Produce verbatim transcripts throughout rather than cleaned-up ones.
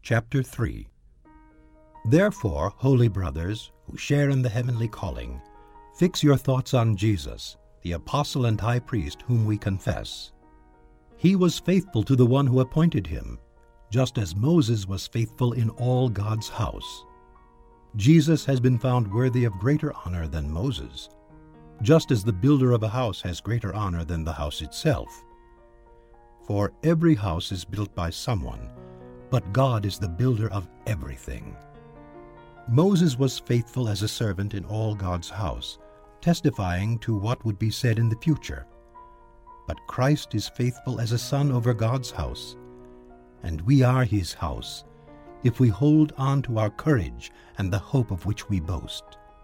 Chapter three. Therefore, holy brothers, who share in the heavenly calling, fix your thoughts on Jesus, the apostle and high priest whom we confess. He was faithful to the one who appointed him, just as Moses was faithful in all God's house. Jesus has been found worthy of greater honor than Moses, just as the builder of a house has greater honor than the house itself. For every house is built by someone, but God is the builder of everything. Moses was faithful as a servant in all God's house, testifying to what would be said in the future. But Christ is faithful as a son over God's house, and we are his house, if we hold on to our courage and the hope of which we boast.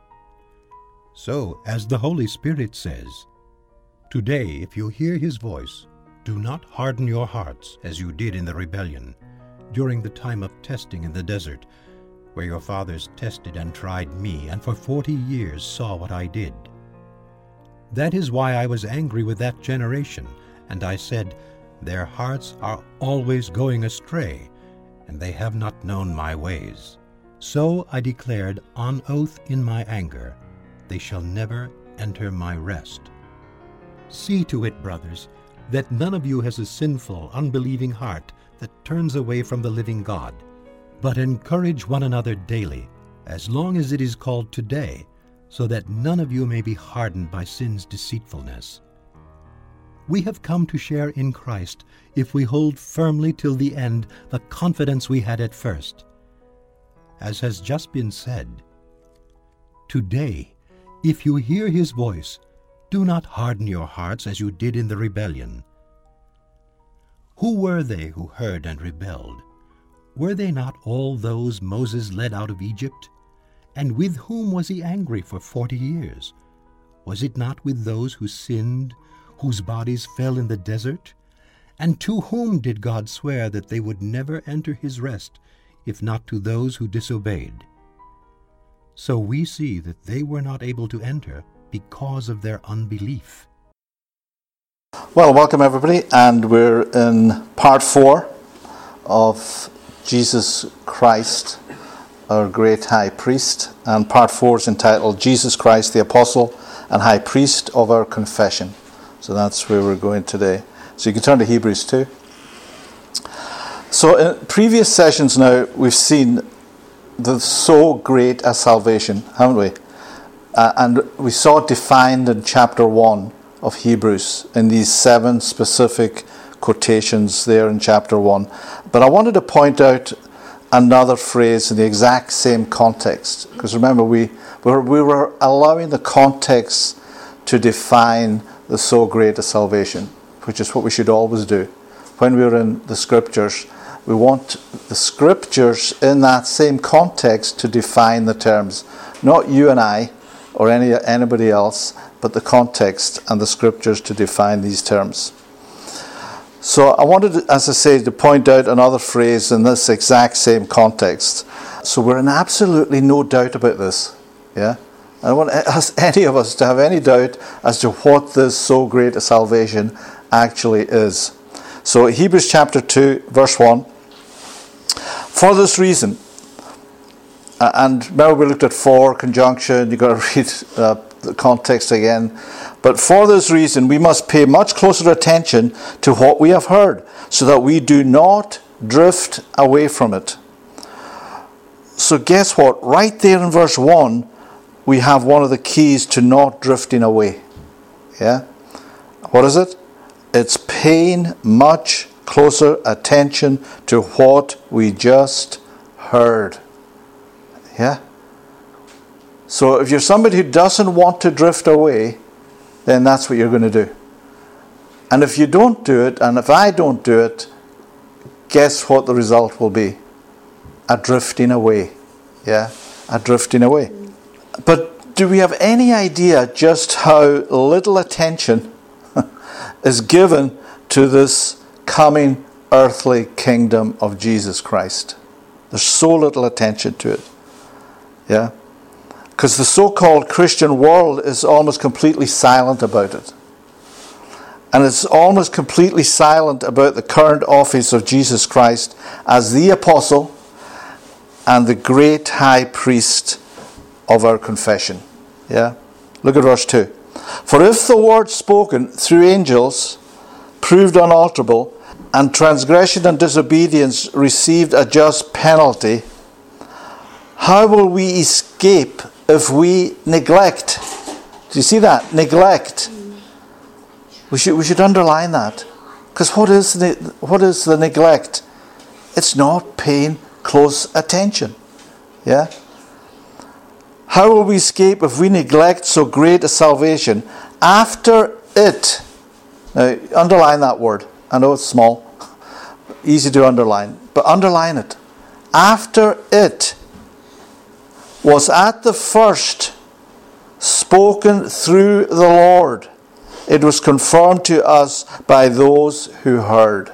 So, as the Holy Spirit says, "Today, if you hear his voice, do not harden your hearts as you did in the rebellion, during the time of testing in the desert, where your fathers tested and tried me, and for forty years saw what I did. That is why I was angry with that generation, and I said, their hearts are always going astray, and they have not known my ways. So I declared on oath in my anger, they shall never enter my rest. See to it, brothers, that none of you has a sinful, unbelieving heart that turns away from the living God, but encourage one another daily, as long as it is called today, so that none of you may be hardened by sin's deceitfulness. We have come to share in Christ if we hold firmly till the end the confidence we had at first. As has just been said, today, if you hear his voice, do not harden your hearts as you did in the rebellion. Who were they who heard and rebelled? Were they not all those Moses led out of Egypt? And with whom was he angry for forty years? Was it not with those who sinned, whose bodies fell in the desert? And to whom did God swear that they would never enter his rest, if not to those who disobeyed? So we see that they were not able to enter because of their unbelief. Well, welcome everybody, and we're in part four of Jesus Christ, our great high priest, and part four is entitled Jesus Christ, the apostle and high priest of our confession. So that's where we're going today. So you can turn to Hebrews two. So in previous sessions now, we've seen the so great a salvation, haven't we? Uh, and we saw it defined in chapter one of Hebrews in these seven specific quotations there in chapter one. But I wanted to point out another phrase in the exact same context, because remember we, we, were, we were allowing the context to define the so great a salvation, which is what we should always do. When we're in the scriptures, we want the scriptures in that same context to define the terms, not you and I or any anybody else, but the context and the scriptures to define these terms. So I wanted, as I say, to point out another phrase in this exact same context. So we're in absolutely no doubt about this. Yeah, I don't want any of us to have any doubt as to what this so great a salvation actually is. So Hebrews chapter two, verse one. For this reason, uh, and remember we looked at for, conjunction, you've got to read uh, the context again. But for this reason, we must pay much closer attention to what we have heard, so that we do not drift away from it. So guess what? Right there in verse one, we have one of the keys to not drifting away. Yeah? What is it? It's paying much closer attention to what we just heard. Yeah? So if you're somebody who doesn't want to drift away, then that's what you're going to do. And if you don't do it, and if I don't do it, guess what the result will be? A drifting away. Yeah? A drifting away. But do we have any idea just how little attention is given to this coming earthly kingdom of Jesus Christ? There's so little attention to it. Yeah? Because the so-called Christian world is almost completely silent about it. And it's almost completely silent about the current office of Jesus Christ as the apostle and the great high priest of our confession. Yeah? Look at verse two. For if the word spoken through angels proved unalterable, and transgression and disobedience received a just penalty, how will we escape if we neglect? Do you see that? Neglect. We should we should underline that. Because what is the what is the neglect? It's not paying close attention. Yeah? How will we escape if we neglect so great a salvation after it? Now, underline that word. I know it's small, easy to underline, but underline it. After it was at the first spoken through the Lord, it was confirmed to us by those who heard.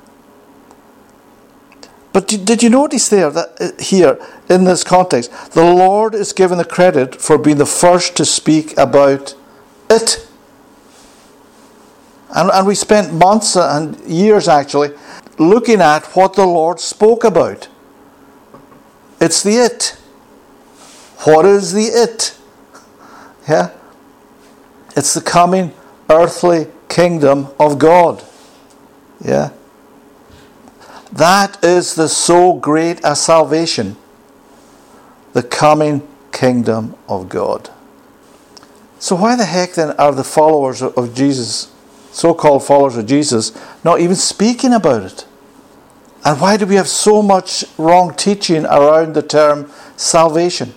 But did you notice there that here in this context, the Lord is given the credit for being the first to speak about it? And, and we spent months and years actually looking at what the Lord spoke about. It's the it. What is the it? Yeah? It's the coming earthly kingdom of God. Yeah? That is the so great a salvation. The coming kingdom of God. So why the heck then are the followers of Jesus, so-called followers of Jesus, not even speaking about it? And why do we have so much wrong teaching around the term salvation?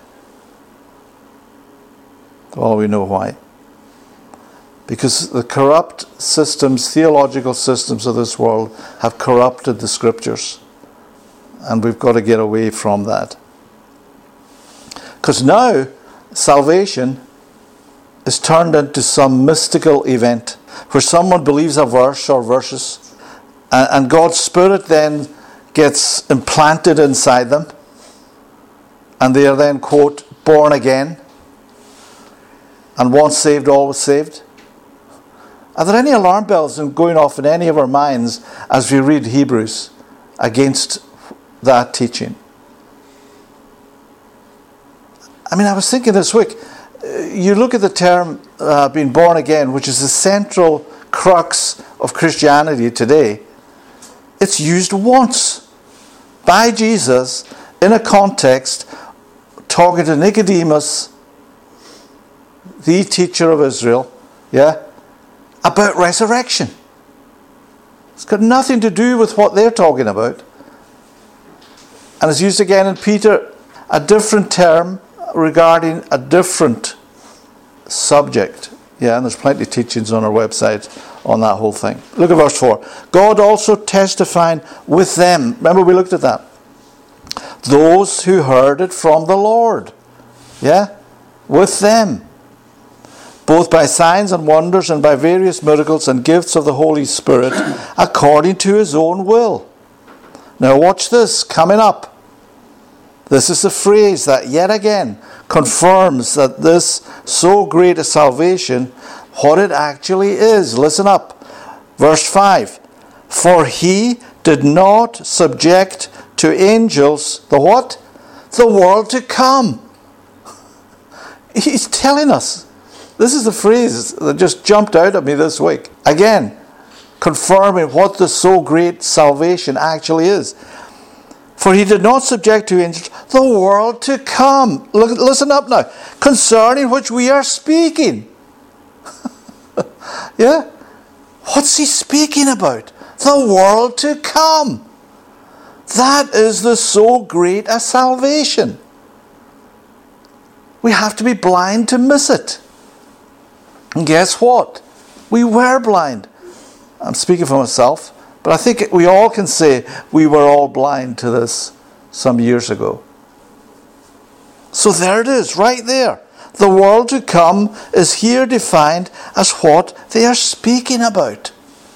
Well, we know why. Because the corrupt systems, theological systems of this world have corrupted the scriptures. And we've got to get away from that. Because now, salvation is turned into some mystical event where someone believes a verse or verses, and God's Spirit then gets implanted inside them, and they are then, quote, born again, and once saved, always saved. Are there any alarm bells going off in any of our minds as we read Hebrews against that teaching? I mean, I was thinking this week, you look at the term uh, being born again, which is the central crux of Christianity today. It's used once by Jesus in a context talking to Nicodemus, the teacher of Israel, yeah, about resurrection. It's got nothing to do with what they're talking about. And it's used again in Peter, a different term regarding a different subject. Yeah, and there's plenty of teachings on our website on that whole thing. Look at verse four. God also testifying with them. Remember we looked at that. Those who heard it from the Lord. Yeah? With them. Both by signs and wonders and by various miracles and gifts of the Holy Spirit, according to his own will. Now watch this, coming up. This is the phrase that yet again confirms that this so great a salvation, what it actually is. Listen up. Verse five. For he did not subject to angels the what? The world to come. He's telling us. This is the phrase that just jumped out at me this week. Again, confirming what the so great salvation actually is. For he did not subject to angels the world to come. Look, listen up now. Concerning which we are speaking. Yeah? What's he speaking about? The world to come. That is the so great a salvation. We have to be blind to miss it. And guess what? We were blind. I'm speaking for myself, but I think we all can say we were all blind to this some years ago. So there it is, right there. The world to come is here defined as what they are speaking about.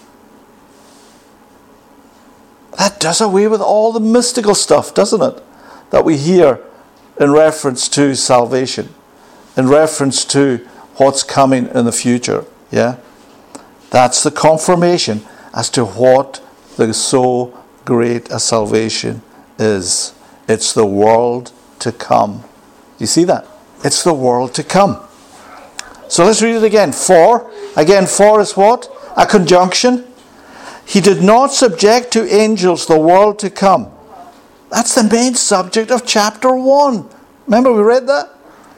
That does away with all the mystical stuff, doesn't it? That we hear in reference to salvation, in reference to what's coming in the future. Yeah? That's the confirmation as to what the so great a salvation is. It's the world to come. Do you see that? It's the world to come. So let's read it again. For, again, for is what? A conjunction. He did not subject to angels the world to come. That's the main subject of chapter one. Remember we read that?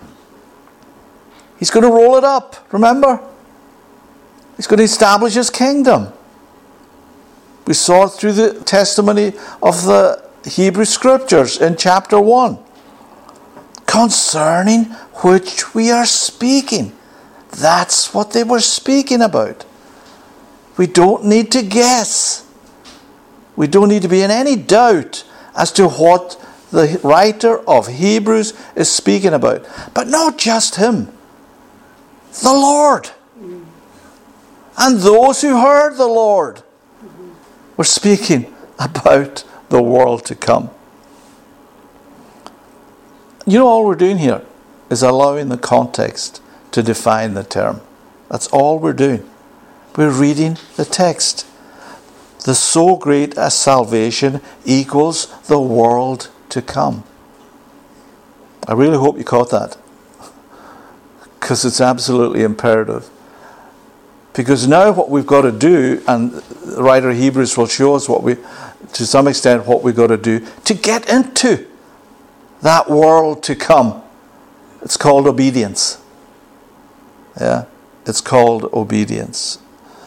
He's going to roll it up. Remember? He's going to establish his kingdom. We saw it through the testimony of the Hebrew Scriptures in chapter one. Concerning which we are speaking. That's what they were speaking about. We don't need to guess. We don't need to be in any doubt as to what the writer of Hebrews is speaking about. But not just him. The Lord. And those who heard the Lord were speaking about the world to come. You know, all we're doing here is allowing the context to define the term. That's all we're doing. We're reading the text. The so great a salvation equals the world to come. I really hope you caught that. Because it's absolutely imperative. Because now what we've got to do, and the writer of Hebrews will show us what we, to some extent, what we've got to do to get into that world to come. It's called obedience. Yeah, it's called obedience.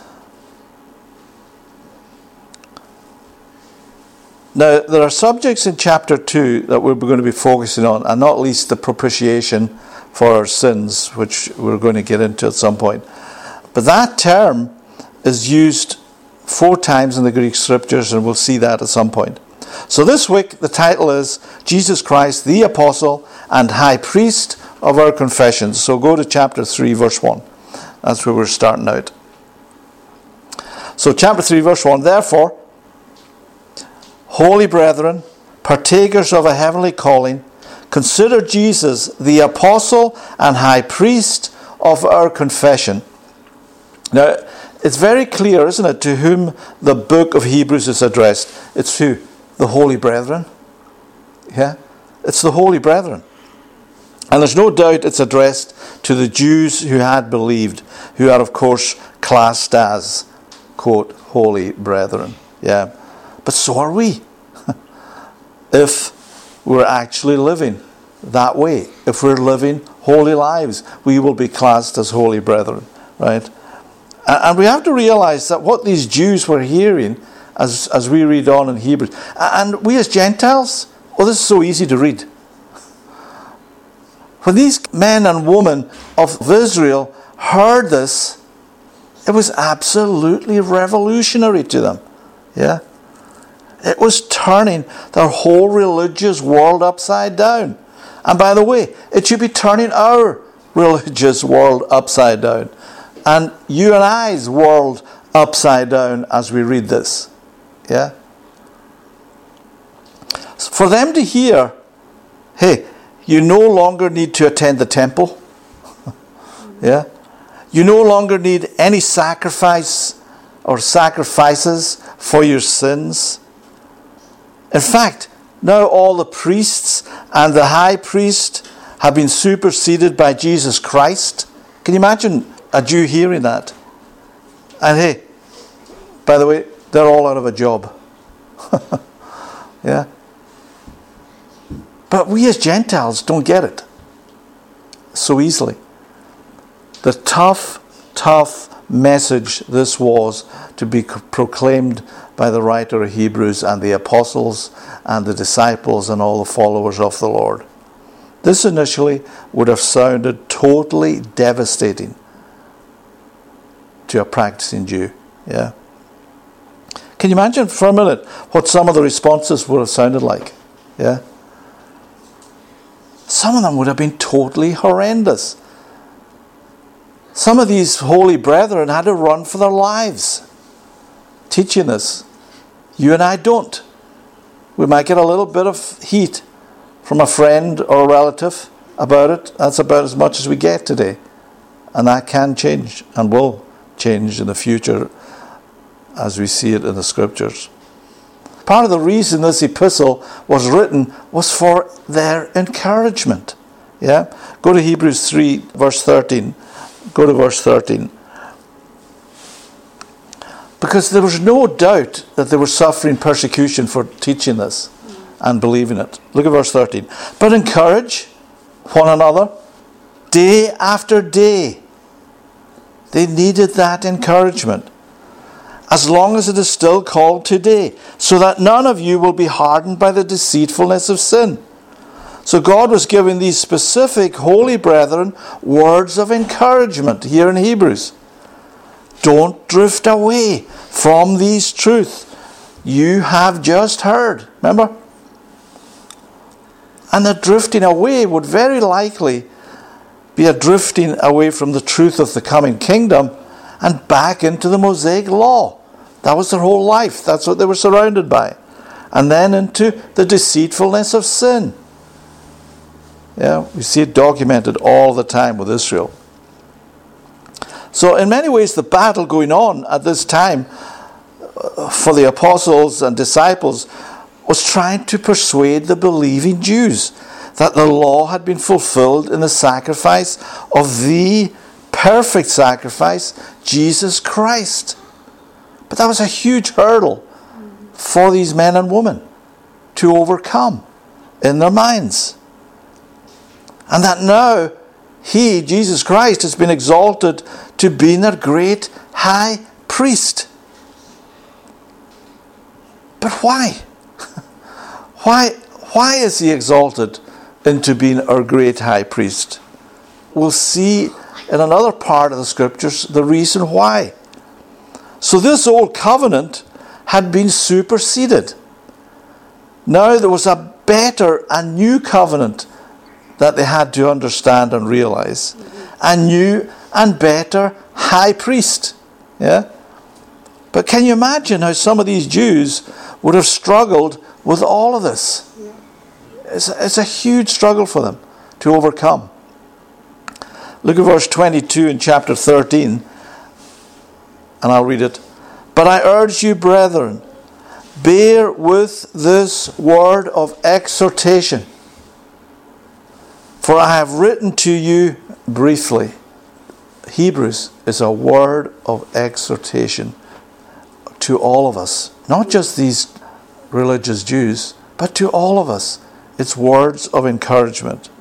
Now, there are subjects in chapter two that we're going to be focusing on, and not least the propitiation for our sins, which we're going to get into at some point. But that term is used four times in the Greek Scriptures, and we'll see that at some point. So this week, the title is Jesus Christ, the Apostle and High Priest of our confessions. So go to chapter three, verse one. That's where we're starting out. So chapter three, verse one. Therefore, holy brethren, partakers of a heavenly calling, consider Jesus the Apostle and High Priest of our confession. Now, it's very clear, isn't it, to whom the book of Hebrews is addressed. It's who? The holy brethren. Yeah? It's the holy brethren. And there's no doubt it's addressed to the Jews who had believed, who are, of course, classed as, quote, holy brethren. Yeah. But so are we. If we're actually living that way. If we're living holy lives, we will be classed as holy brethren. Right? And we have to realize that what these Jews were hearing as, as we read on in Hebrews, and we as Gentiles, well, this is so easy to read. When these men and women of Israel heard this, it was absolutely revolutionary to them. Yeah? It was turning their whole religious world upside down. And by the way, it should be turning our religious world upside down. And you and I's world upside down as we read this. Yeah? For them to hear, hey, you no longer need to attend the temple. Yeah? You no longer need any sacrifice or sacrifices for your sins. In fact, now all the priests and the high priest have been superseded by Jesus Christ. Can you imagine a Jew hearing that? And hey, by the way, they're all out of a job. Yeah? But we as Gentiles don't get it so easily. The tough, tough message this was to be proclaimed by the writer of Hebrews and the apostles and the disciples and all the followers of the Lord. This initially would have sounded totally devastating to a practicing Jew. Yeah. Can you imagine for a minute what some of the responses would have sounded like? Yeah. Some of them would have been totally horrendous. Some of these holy brethren had to run for their lives teaching this. You and I don't. We might get a little bit of heat from a friend or a relative about it. That's about as much as we get today. And that can change and will change in the future as we see it in the Scriptures. Part of the reason this epistle was written was for their encouragement. Yeah? Go to Hebrews three, verse thirteen. Go to verse thirteen. Because there was no doubt that they were suffering persecution for teaching this and believing it. Look at verse thirteen. But encourage one another day after day. They needed that encouragement. As long as it is still called today, so that none of you will be hardened by the deceitfulness of sin. So God was giving these specific holy brethren words of encouragement here in Hebrews. Don't drift away from these truths you have just heard. Remember? And the drifting away would very likely be a drifting away from the truth of the coming kingdom and back into the Mosaic law. That was their whole life. That's what they were surrounded by. And then into the deceitfulness of sin. Yeah, we see it documented all the time with Israel. So in many ways, the battle going on at this time for the apostles and disciples was trying to persuade the believing Jews that the law had been fulfilled in the sacrifice of the perfect sacrifice, Jesus Christ. But that was a huge hurdle for these men and women to overcome in their minds. And that now He, Jesus Christ, has been exalted to being their great high priest. But why? Why, why is He exalted into being our great high priest? We'll see in another part of the scriptures the reason why. So this old covenant had been superseded. Now there was a better, a new covenant that they had to understand and realize. A new and better high priest. Yeah? But can you imagine how some of these Jews would have struggled with all of this? It's a, it's a huge struggle for them to overcome. Look at verse twenty-two in chapter thirteen. And I'll read it. But I urge you, brethren, bear with this word of exhortation. For I have written to you briefly. Hebrews is a word of exhortation to all of us. Not just these religious Jews, but to all of us. It's words of encouragement.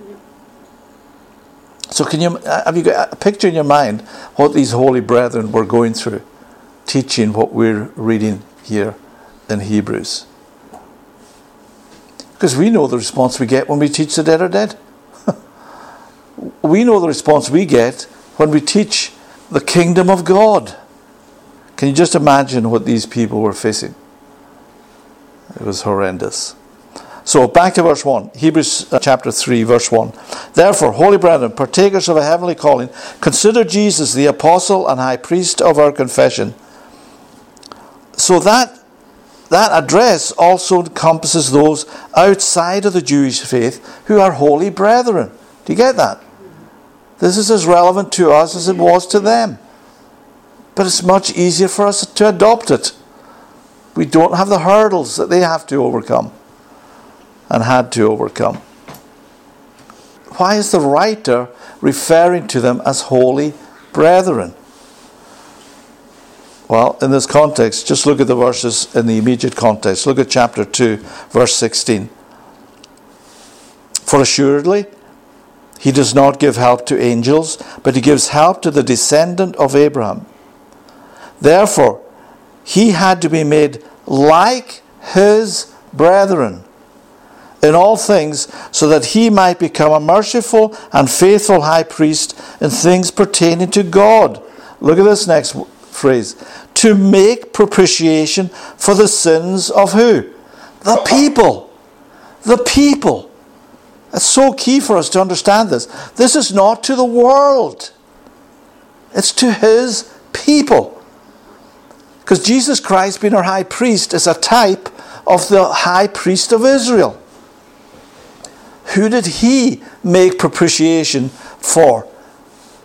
So can you have you got a picture in your mind what these holy brethren were going through, teaching what we're reading here in Hebrews? Because we know the response we get when we teach the dead are dead. We know the response we get when we teach the kingdom of God. Can you just imagine what these people were facing? It was horrendous. So back to verse one, Hebrews chapter three, verse one. Therefore, holy brethren, partakers of a heavenly calling, consider Jesus the apostle and high priest of our confession. So that, that address also encompasses those outside of the Jewish faith who are holy brethren. Do you get that? This is as relevant to us as it was to them. But it's much easier for us to adopt it. We don't have the hurdles that they have to overcome and had to overcome. Why is the writer referring to them as holy brethren? Well, in this context, just look at the verses in the immediate context. Look at chapter two, verse sixteen. For assuredly, He does not give help to angels, but He gives help to the descendant of Abraham. Therefore, He had to be made like His brethren in all things, so that He might become a merciful and faithful high priest in things pertaining to God. Look at this next phrase. To make propitiation for the sins of who? The people. The people. It's so key for us to understand this. This is not to the world. It's to His people. Because Jesus Christ, being our high priest, is a type of the high priest of Israel. Who did He make propitiation for?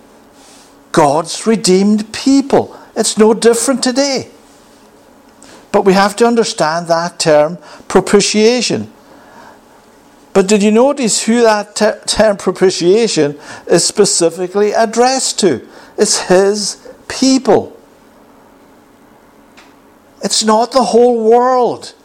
God's redeemed people. It's no different today. But we have to understand that term, propitiation. But did you notice who that ter- term propitiation is specifically addressed to? It's his people. It's not the whole world.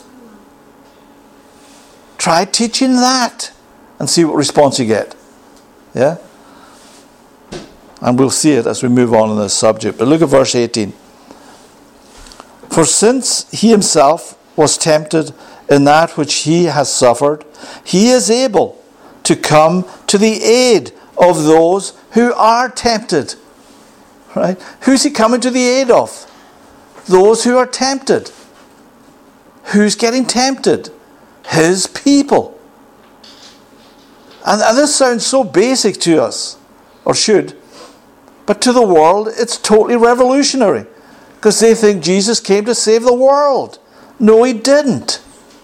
Try teaching that and see what response you get. Yeah? And we'll see it as we move on in this subject. But look at verse eighteen. For since he himself was tempted in that which he has suffered, he is able to come to the aid of those who are tempted. Right? Who's he coming to the aid of? Those who are tempted. Who's getting tempted? His people. And, and this sounds so basic to us, or should, but to the world it's totally revolutionary, because they think Jesus came to save the world. No, he didn't.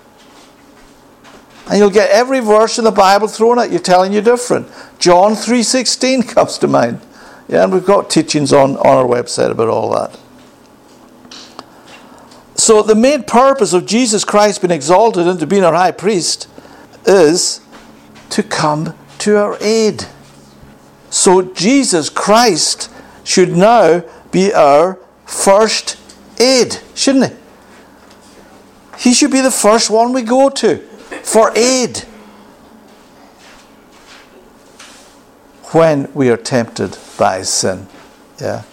And you'll get every verse in the Bible thrown at you telling you different. John three sixteen comes to mind. Yeah, and we've got teachings on, on our website about all that. So the main purpose of Jesus Christ being exalted into being our high priest is to come to our aid. So Jesus Christ should now be our first aid, shouldn't he? He should be the first one we go to for aid when we are tempted by sin. Yeah.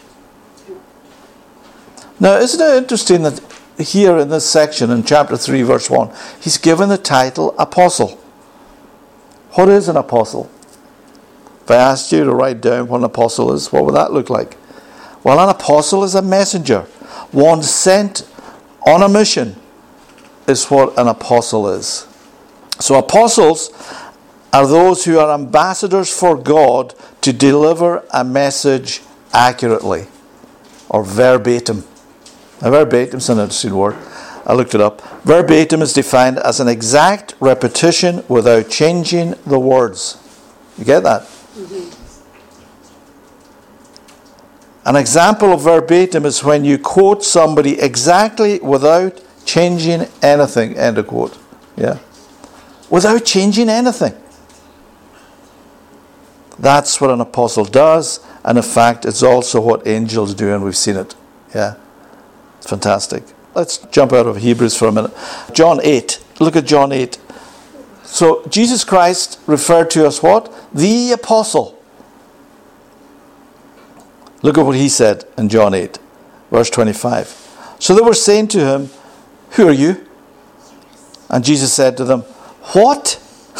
Now, isn't it interesting that here in this section, in chapter three, verse one, he's given the title apostle. What is an apostle? If I asked you to write down what an apostle is, what would that look like? Well, an apostle is a messenger. One sent on a mission is what an apostle is. So apostles are those who are ambassadors for God to deliver a message accurately or verbatim. Now, verbatim is an interesting word. I looked it up. Verbatim is defined as an exact repetition without changing the words. You get that? Mm-hmm. An example of verbatim is when you quote somebody exactly without changing anything. End of quote. Yeah. Without changing anything. That's what an apostle does, and in fact it's also what angels do, and we've seen it. Yeah. It's fantastic. Let's jump out of Hebrews for a minute. John eight. Look at John eight. So Jesus Christ referred to as what? The apostle. Look at what he said in John eight, verse twenty-five. So they were saying to him, who are you? And Jesus said to them, what?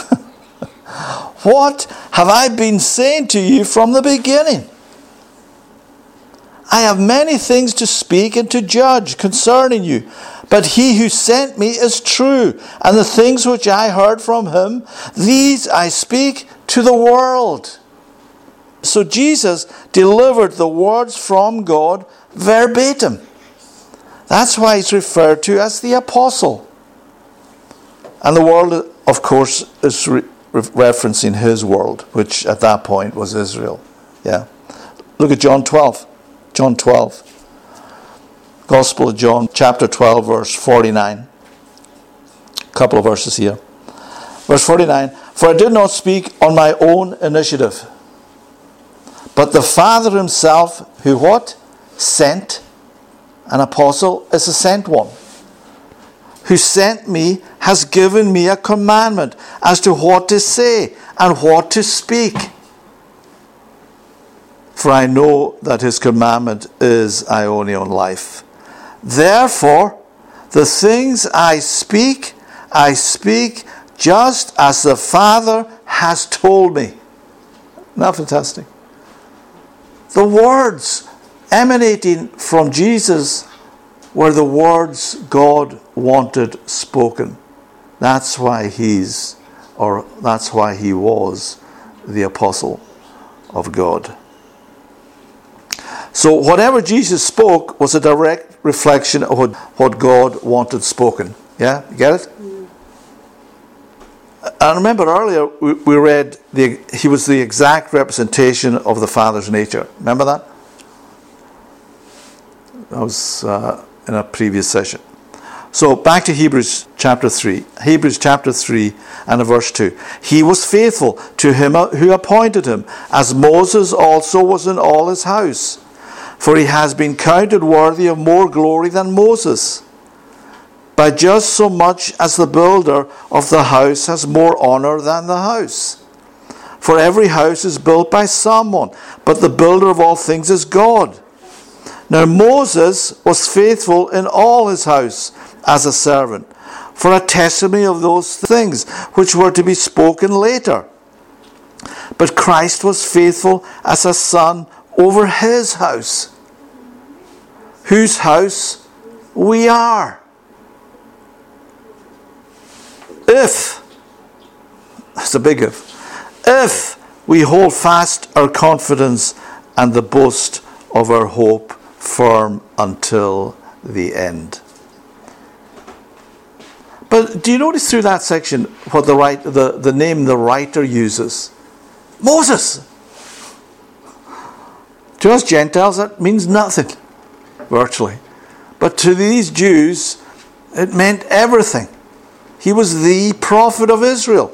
What have I been saying to you from the beginning? I have many things to speak and to judge concerning you, but he who sent me is true, and the things which I heard from him, these I speak to the world. So Jesus delivered the words from God verbatim. That's why he's referred to as the apostle. And the world, of course, is re- referencing his world, which at that point was Israel. Yeah. Look at John twelve. John twelve. Gospel of John, chapter twelve, verse forty-nine. A couple of verses here. Verse forty-nine. For I did not speak on my own initiative, but the Father himself, who what? Sent. An apostle is a sent one. Who sent me has given me a commandment as to what to say and what to speak. For I know that his commandment is aionian life. Therefore, the things I speak, I speak just as the Father has told me. Isn't that fantastic? The words emanating from Jesus were the words God wanted spoken. That's why he's, or that's why he was the apostle of God. So whatever Jesus spoke was a direct reflection of what, what God wanted spoken. Yeah, you get it? Mm. I remember earlier we, we read the, he was the exact representation of the Father's nature. Remember that? That was uh, in a previous session. So back to Hebrews chapter three. Hebrews chapter three and verse two. He was faithful to him who appointed him, as Moses also was in all his house. For he has been counted worthy of more glory than Moses, by just so much as the builder of the house has more honor than the house. For every house is built by someone, but the builder of all things is God. Now Moses was faithful in all his house as a servant, for a testimony of those things which were to be spoken later. But Christ was faithful as a son over his house, whose house we are. If, that's a big if, if we hold fast our confidence and the boast of our hope firm until the end. But do you notice through that section what the right, the, the name the writer uses? Moses. To us Gentiles that means nothing, virtually. But to these Jews it meant everything. He was the prophet of Israel.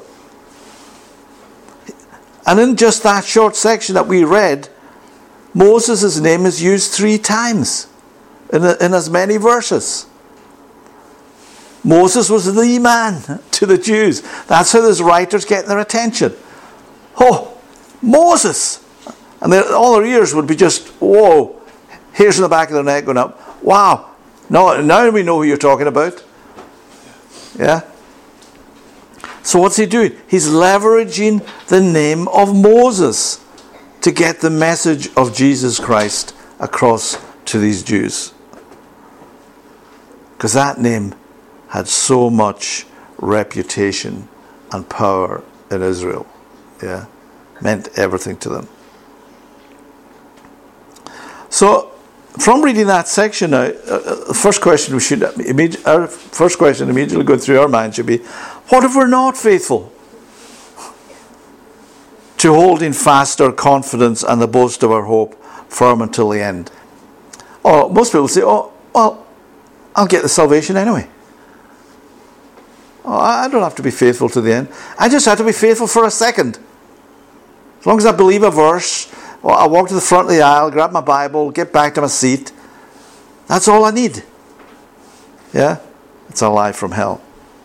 And in just that short section that we read, Moses' name is used three times in, a, in as many verses. Moses was the man to the Jews. That's how this writer's getting their attention. Oh, Moses! And all their ears would be just, whoa, hairs in the back of their neck going up. Wow, no, now we know who you're talking about. Yeah? So what's he doing? He's leveraging the name of Moses to get the message of Jesus Christ across to these Jews. Because that name had so much reputation and power in Israel. Yeah, meant everything to them. So, from reading that section now, uh, the first question we should, our first question immediately going through our mind should be, what if we're not faithful to holding fast our confidence and the boast of our hope firm until the end? Or most people say, oh, well, I'll get the salvation anyway. Oh, I don't have to be faithful to the end. I just have to be faithful for a second. As long as I believe a verse, or I walk to the front of the aisle, grab my Bible, get back to my seat, that's all I need. Yeah? It's a lie from hell.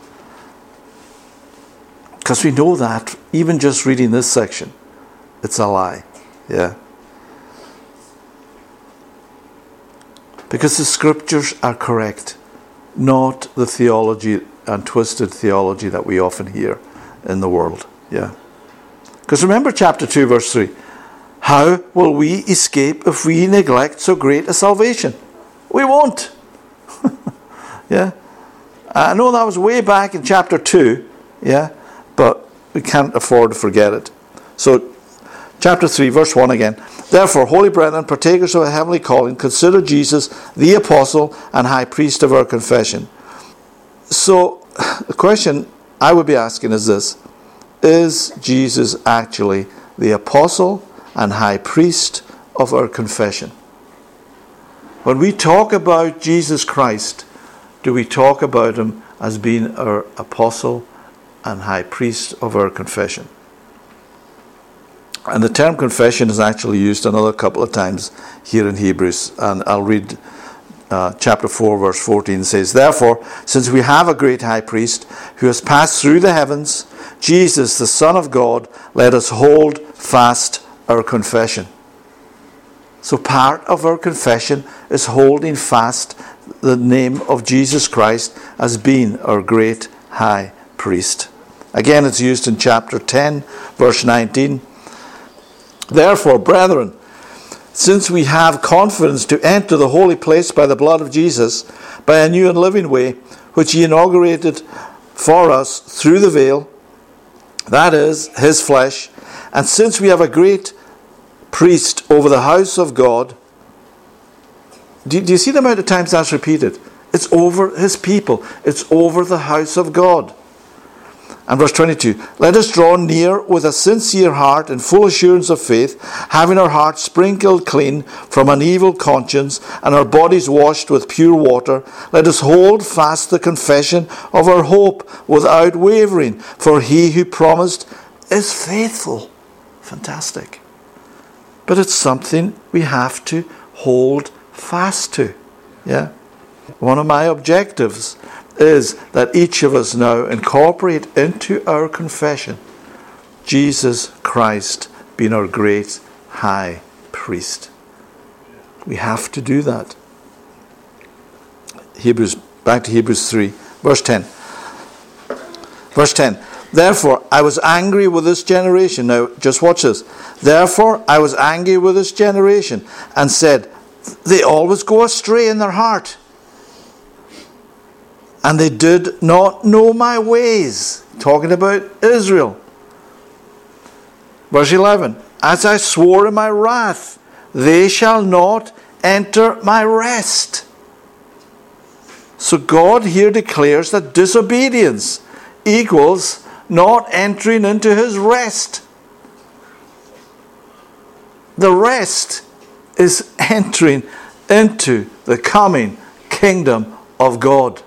Because we know that, even just reading this section, it's a lie. Yeah? Because the scriptures are correct, not the theology and twisted theology that we often hear in the world. Yeah. Because remember chapter two, verse three. How will we escape if we neglect so great a salvation? We won't. Yeah. I know that was way back in chapter two. Yeah. But we can't afford to forget it. So, chapter three, verse one again. Therefore, holy brethren, partakers of a heavenly calling, consider Jesus the apostle and high priest of our confession. So, the question I would be asking is this. Is Jesus actually the apostle and high priest of our confession? When we talk about Jesus Christ, do we talk about him as being our apostle and high priest of our confession? And the term confession is actually used another couple of times here in Hebrews. And I'll read uh, chapter four, verse fourteen. It says, therefore, since we have a great high priest who has passed through the heavens, Jesus, the Son of God, let us hold fast our confession. So part of our confession is holding fast the name of Jesus Christ as being our great high priest. Again, it's used in chapter ten, verse nineteen. Therefore, brethren, since we have confidence to enter the holy place by the blood of Jesus, by a new and living way, which he inaugurated for us through the veil, that is, his flesh, and since we have a great priest over the house of God, do, do you see the amount of times that's repeated? It's over his people. It's over the house of God. And verse twenty-two, let us draw near with a sincere heart and full assurance of faith, having our hearts sprinkled clean from an evil conscience and our bodies washed with pure water. Let us hold fast the confession of our hope without wavering, for he who promised is faithful. Fantastic. But it's something we have to hold fast to. Yeah. One of my objectives is that each of us now incorporate into our confession Jesus Christ being our great high priest. We have to do that. Hebrews, back to Hebrews three, verse ten. Verse ten. Therefore, I was angry with this generation. Now, just watch this. Therefore, I was angry with this generation and said, they always go astray in their heart. And they did not know my ways. Talking about Israel. Verse eleven. As I swore in my wrath, they shall not enter my rest. So God here declares that disobedience equals not entering into his rest. The rest is entering into the coming kingdom of God.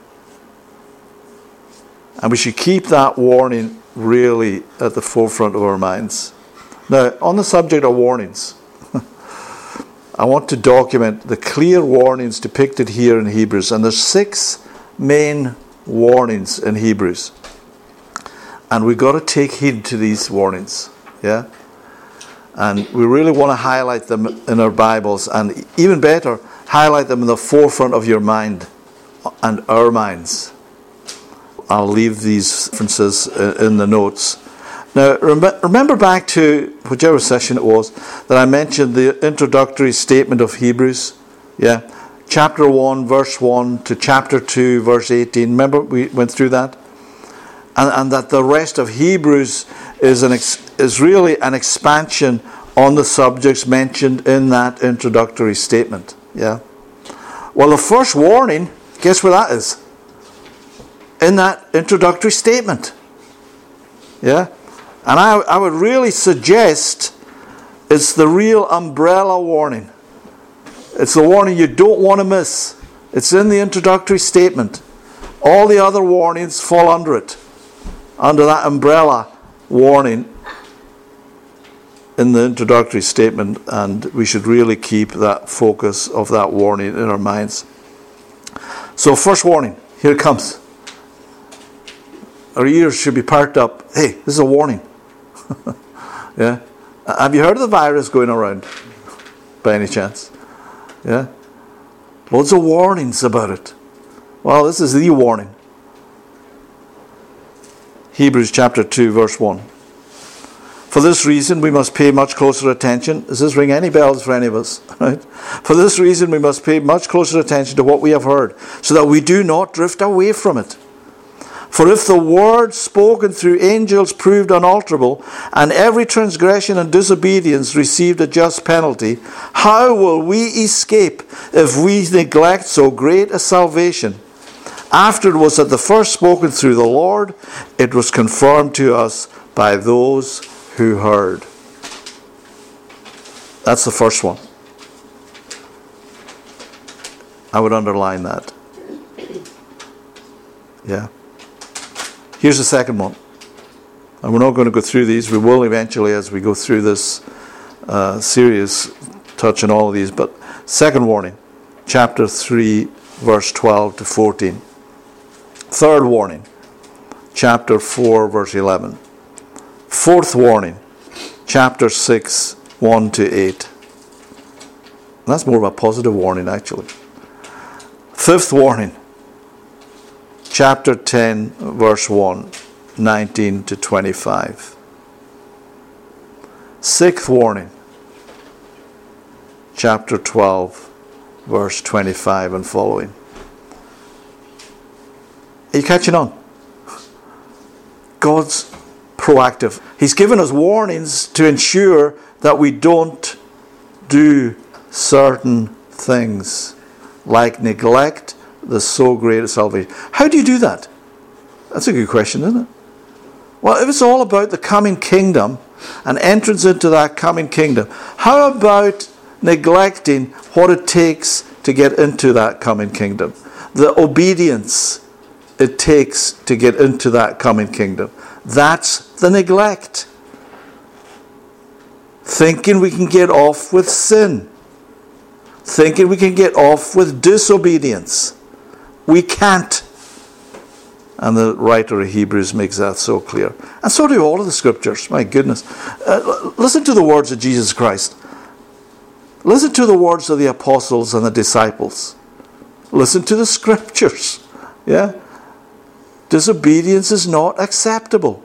And we should keep that warning really at the forefront of our minds. Now, on the subject of warnings, I want to document the clear warnings depicted here in Hebrews. And there's six main warnings in Hebrews. And we've got to take heed to these warnings. Yeah? And we really want to highlight them in our Bibles. And even better, highlight them in the forefront of your mind and our minds. I'll leave these references in the notes. Now, remember back to whichever session it was that I mentioned the introductory statement of Hebrews? Yeah. Chapter one, verse one to chapter two, verse eighteen. Remember we went through that? And, and that the rest of Hebrews is, an ex, is really an expansion on the subjects mentioned in that introductory statement. Yeah. Well, the first warning, guess where that is? In that introductory statement. Yeah? And I, I would really suggest it's the real umbrella warning. It's the warning you don't want to miss. It's in the introductory statement. All the other warnings fall under it. Under that umbrella warning in the introductory statement. And we should really keep that focus of that warning in our minds. So first warning. Here it comes. Our ears should be perked up. Hey, this is a warning. Yeah. Have you heard of the virus going around? By any chance? Yeah. Loads of warnings about it. Well, this is the warning. Hebrews chapter two, verse one. For this reason, we must pay much closer attention. Does this ring any bells for any of us? Right? For this reason, we must pay much closer attention to what we have heard, so that we do not drift away from it. For if the word spoken through angels proved unalterable, and every transgression and disobedience received a just penalty, how will we escape if we neglect so great a salvation? After it was at the first spoken through the Lord, it was confirmed to us by those who heard. That's the first one. I would underline that. Yeah. Here's the second one. And we're not going to go through these. We will eventually as we go through this uh, series, touch on all of these. But second warning, chapter three, verse twelve to fourteen. Third warning, chapter four, verse eleven. Fourth warning, chapter six, one to eight. And that's more of a positive warning, actually. Fifth warning, chapter ten, verse one, nineteen to twenty-five. Sixth warning, chapter twelve, verse twenty-five and following. Are you catching on? God's proactive. He's given us warnings to ensure that we don't do certain things, like neglect the so great salvation. How do you do that? That's a good question, isn't it? Well, if it's all about the coming kingdom and entrance into that coming kingdom, how about neglecting what it takes to get into that coming kingdom? The obedience it takes to get into that coming kingdom. That's the neglect. Thinking we can get off with sin. Thinking we can get off with disobedience. We can't. And the writer of Hebrews makes that so clear. And so do all of the scriptures. My goodness. Uh, listen to the words of Jesus Christ. Listen to the words of the apostles and the disciples. Listen to the scriptures. Yeah? Disobedience is not acceptable.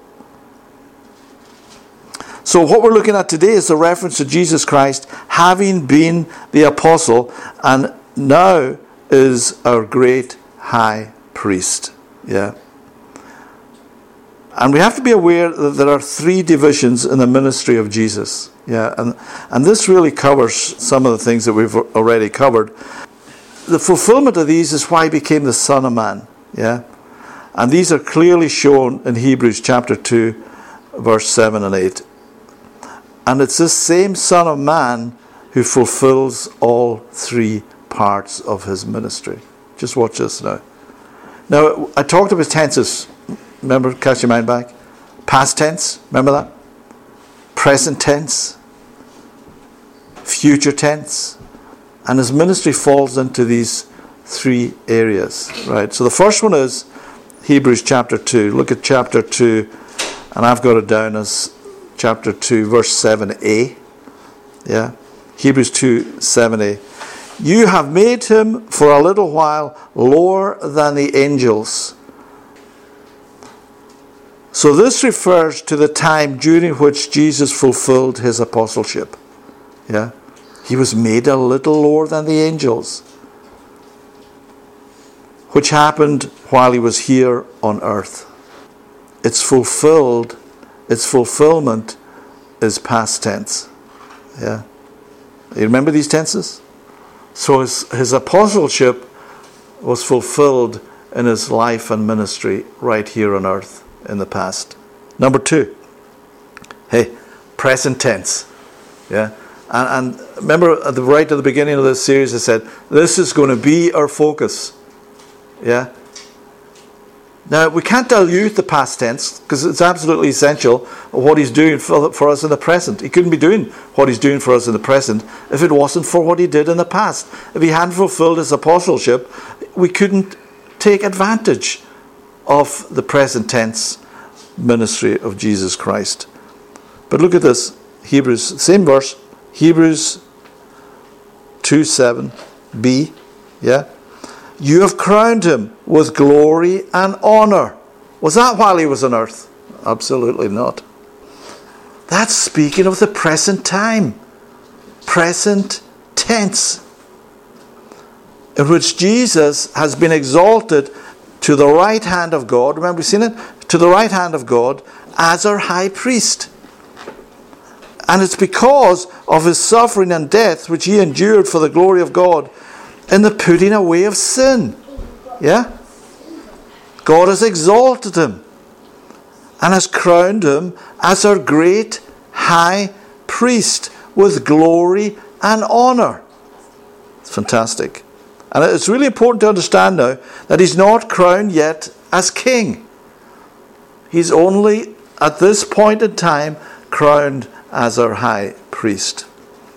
So what we're looking at today is the reference to Jesus Christ having been the apostle and now is our great high priest. Yeah. And we have to be aware that there are three divisions in the ministry of Jesus. Yeah, and, and this really covers some of the things that we've already covered. The fulfillment of these is why he became the Son of Man. Yeah. And these are clearly shown in Hebrews chapter two, verse seven and eight. And it's this same Son of Man who fulfills all three parts of his ministry. Just watch this now. Now, I talked about tenses. Remember, cast your mind back. Past tense, remember that? Present tense. Future tense. And his ministry falls into these three areas. Right? So the first one is Hebrews chapter two. Look at chapter two. And I've got it down as chapter two, verse seven a. Yeah? Hebrews two, seven a. You have made him for a little while lower than the angels. So this refers to the time during which Jesus fulfilled his apostleship. Yeah? He was made a little lower than the angels, which happened while he was here on earth. It's fulfilled, its fulfillment is past tense. Yeah? You remember these tenses? So his, his apostleship was fulfilled in his life and ministry right here on earth in the past. Number two, hey, present tense. Yeah, and, and remember at the right at the beginning of this series I said this is going to be our focus. Yeah. Now we can't dilute the past tense because it's absolutely essential what he's doing for, for us in the present. He couldn't be doing what he's doing for us in the present if it wasn't for what he did in the past. If he hadn't fulfilled his apostleship, we couldn't take advantage of the present tense ministry of Jesus Christ. But look at this, Hebrews, same verse, Hebrews two seven b. Yeah. You have crowned him with glory and honor. Was that while he was on earth? Absolutely not. That's speaking of the present time. Present tense. In which Jesus has been exalted to the right hand of God. Remember, we've seen it? To the right hand of God as our high priest. And it's because of his suffering and death which he endured for the glory of God in the putting away of sin. Yeah? God has exalted him and has crowned him as our great high priest with glory and honor. It's fantastic. And it's really important to understand now that he's not crowned yet as king. He's only at this point in time crowned as our high priest.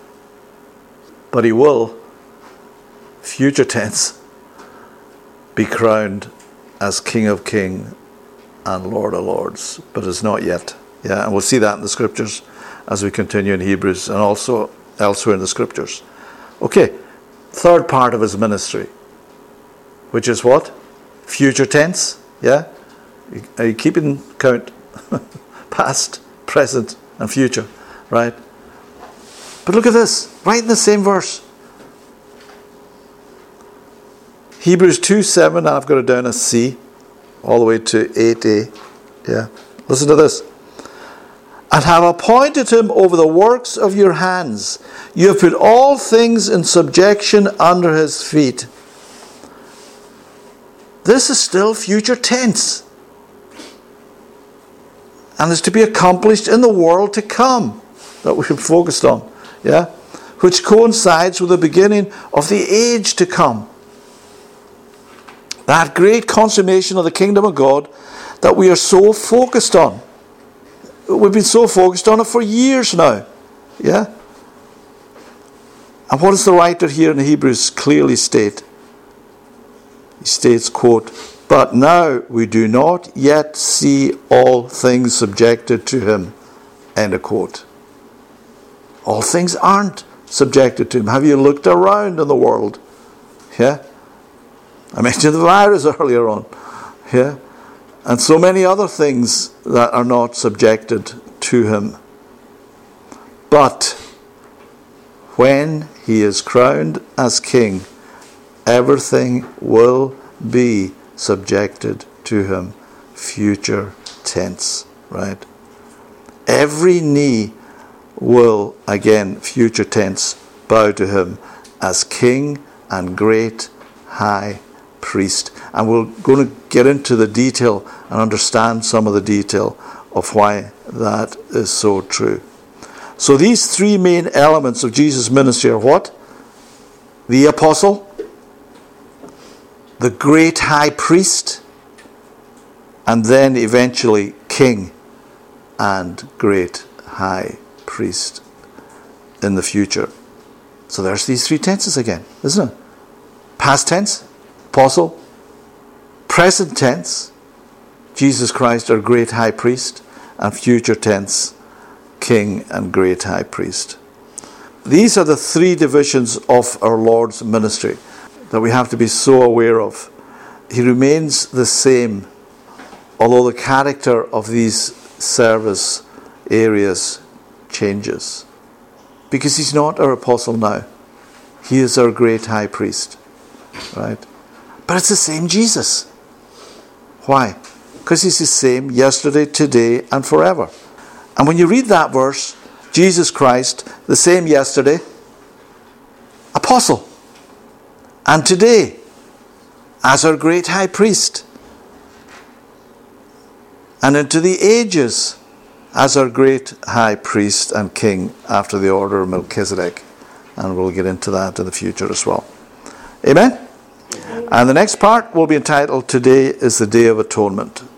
But he will, future tense, be crowned as King of Kings and Lord of Lords, but is not yet. Yeah, and we'll see that in the scriptures as we continue in Hebrews and also elsewhere in the scriptures. Okay, third part of his ministry, which is what? Future tense. Yeah? Are you keeping count? Past, present, and future, right? But look at this, right in the same verse. Hebrews two seven, and I've got it down as C, all the way to eight a. Yeah. Listen to this. And have appointed him over the works of your hands. You have put all things in subjection under his feet. This is still future tense. and is to be accomplished in the world to come, that we have focused on, yeah, which coincides with the beginning of the age to come. That great consummation of the kingdom of God that we are so focused on. We've been so focused on it for years now, yeah. And what does the writer here in Hebrews clearly state? He states, quote, "But now we do not yet see all things subjected to him," end of quote. All things aren't subjected to him. Have you looked around in the world? Yeah. I mentioned the virus earlier on. Yeah. And so many other things that are not subjected to him. But when he is crowned as king, everything will be subjected to him. Future tense, right? Every knee will, again, future tense, bow to him as king and great high priest. And we're going to get into the detail and understand some of the detail of why that is so true. So these three main elements of Jesus' ministry are what? The apostle, the great high priest, and then eventually king and great high priest in the future. So there's these three tenses again, isn't it? Past tense, apostle. Present tense, Jesus Christ, our great high priest. And future tense, king and great high priest. These are the three divisions of our Lord's ministry that we have to be so aware of. He remains the same, although the character of these service areas changes. Because he's not our apostle now. He is our great high priest. Right? But it's the same Jesus. Why? Because he's the same yesterday, today, and forever. And when you read that verse, Jesus Christ, the same yesterday, apostle, and today, as our great high priest, and into the ages, as our great high priest and king after the order of Melchizedek. And we'll get into that in the future as well. Amen? Amen. And the next part will be entitled, Today is the Day of Atonement.